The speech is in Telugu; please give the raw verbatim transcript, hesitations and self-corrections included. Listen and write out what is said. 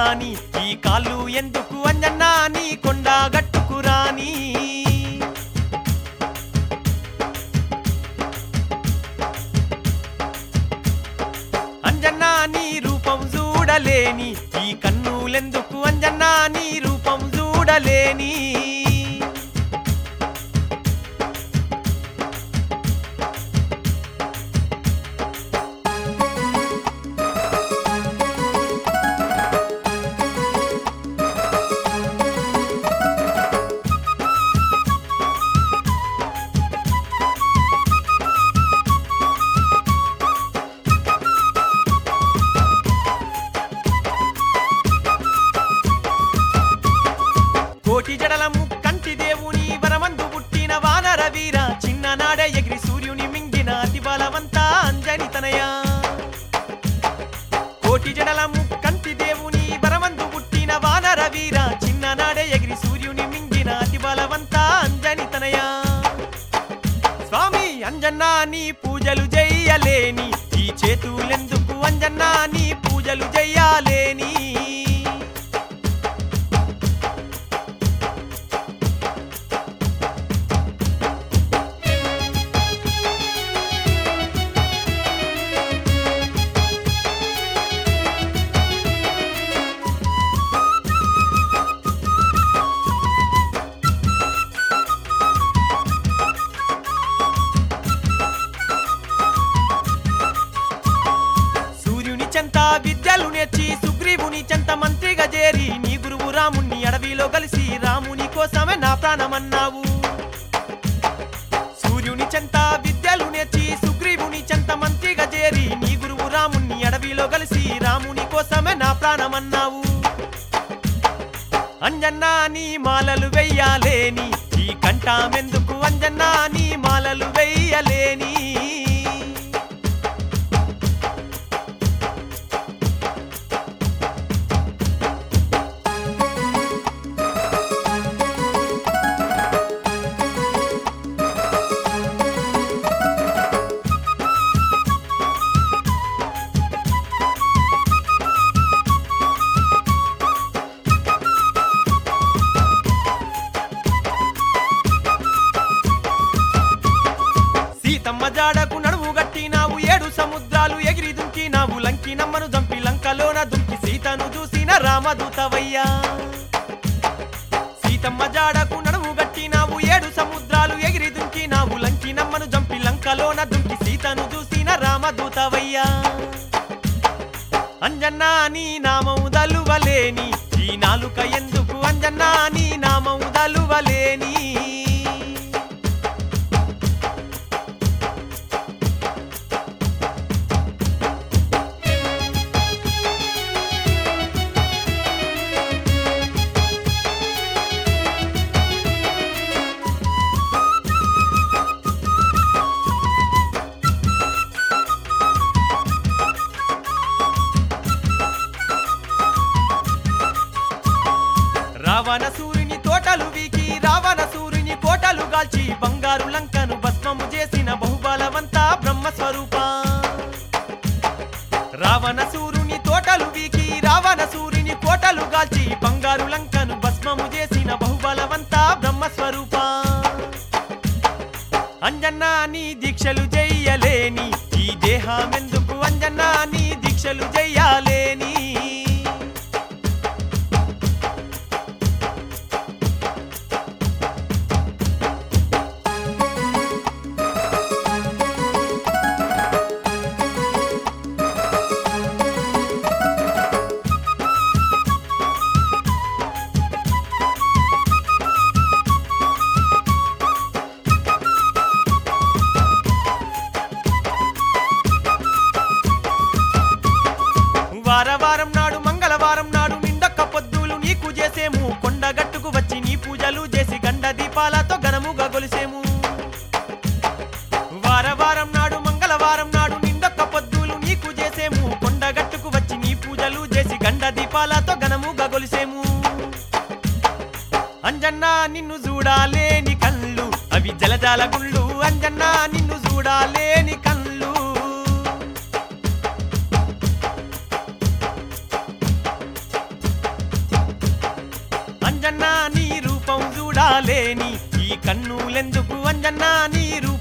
రాని ఈ కాళ్ళు ఎందుకు అంజన్నా నీ కొండ గట్టుకురాని అంజన్నా నీ రూపం చూడలేని ఈ కన్నులెందుకు అంజన్నా నీ రూపం చూడలేని కోటి జడలము కంటి దేవుని వరమందు పుట్టిన వానర వీర చిన్ననాడే ఎగిరి సూర్యుని మింగిన అతి బలవంత అంజని తనయ కోటి జడలము కంటి దేవుని వరమందు పుట్టిన వానర వీర చిన్ననాడే ఎగిరి సూర్యుని మింగిన అతి బలవంత అంజని తనయ స్వామి అంజన్నా నీ పూజలు చెయ్యలేని ఈ చేతులెందుకు అంజన్నా నీ పూజలు చెయ్యాలేని చెంత విద్యలు నేర్చి సుగ్రీవుని చెంత మంత్రిగా చేరి నీ గురువు రాముని అడవిలో కలిసి రాముని కోసమే నా ప్రాణమన్నావు సూర్యుని చెంత విద్యలు నేర్చి సుగ్రీవుని చెంత మంత్రిగా చేరి నీ గురువు రాముని అడవిలో కలిసి రాముని కోసమే నా ప్రాణమన్నావు అంజన్నా నీ మాలలు వెయ్యాలేని ఈ కంఠమెందుకు అంజన్నా నీ మాలలు వెయ్యలేని సీతమ్మ జాడకు నడుము గట్టినావు ఏడు సముద్రాలు ఎగిరి దుంకినావు లంకి నమ్మను చంపి లంకలోన దుంకి సీతను చూసిన రామదూతవయ్యా సీతమ్మ జాడకు నడుము గట్టినావు ఏడు సముద్రాలు ఎగిరి దుంకినావు లంకి నమ్మను చంపి లంకలోన దుంకి సీతను చూసిన రామదూతవయ్యా అంజన్నా నీ నామం దలువలేని ఈ నాలుక ఎందుకు అంజన్నా నీ నామం దలువలేని రావణ సూర్యుని తోటలు వీకి రావణ సూర్యుని కోటలు గాల్చి బంగారు లంకను భస్మము చేసిన బహుబలవంత బ్రహ్మస్వరూప రావణ సూర్యుని తోటలు వీకి రావణ సూర్యుని కోటలు గాల్చి బంగారు లంకను భస్మము చేసిన బహుబలవంత బ్రహ్మస్వరూప అంజన్నా నీ దీక్షలు చెయ్యలేని ఈ దేహమెందుకు అంజన్నా నీ దీక్షలు చెయ్యాలేని వారవారం నాడు మంగళవారం నాడు నిండొక్క పొద్దులు నీకు చేసేము కొండగట్టుకు వచ్చి నీ పూజలు చేసి గండ దీపాలతో ఘనముగా గొలిసేము వారవారం నాడు మంగళవారం నాడు నిండొక్క పొద్దులు నీకు చేసేము కొండగట్టుకు వచ్చి నీ పూజలు చేసి గండ దీపాలతో ఘనముగా గొలిసేము అంజన్నా నిన్ను చూడాలేని కళ్ళు అవి జలజాల గుళ్ళు అంజన్నా నిన్ను చూడాలేని కళ్ళు అంజన్నా నీ రూపం చూడాలేని ఈ కన్నులెందుకు అంజన్నా నీ రూపం